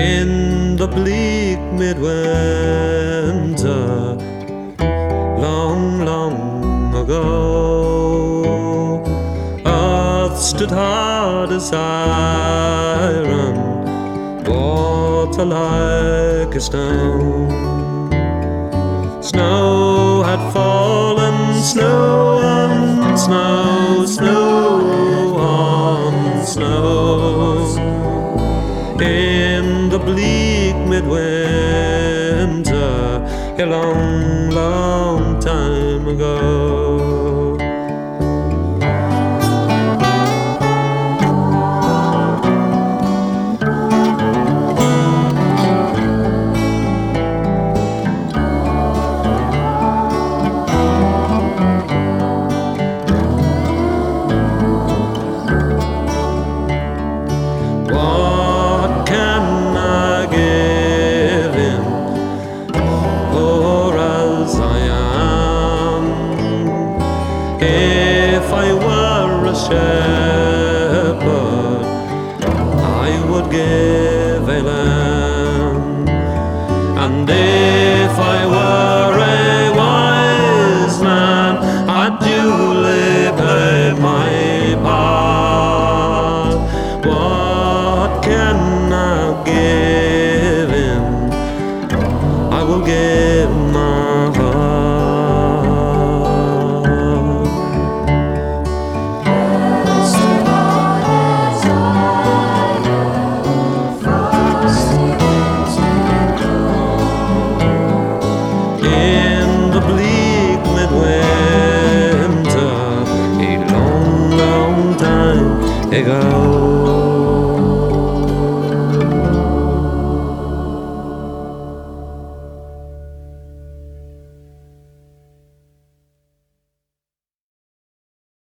In the bleak midwinter, long, long ago, earth stood hard as iron, water like a stone. Snow had fallen, snow on snow, snow on snow. In the bleak midwinter, a long, long time ago. What can I give in, poor as I am? If I were a shepherd, I would give a lamb. And if I were a wise man, I'd duly play my part. What can I give him? I will give my heart. First of all, as I know, frost begins to grow. In the bleak midwinter, a long, long time ago.